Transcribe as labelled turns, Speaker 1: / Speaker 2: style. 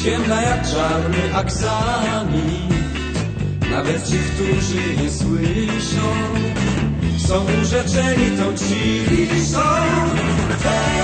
Speaker 1: ciemna jak czarny aksamit. Nawet ci, którzy nie słyszą, są urzeczeni tą ciszą.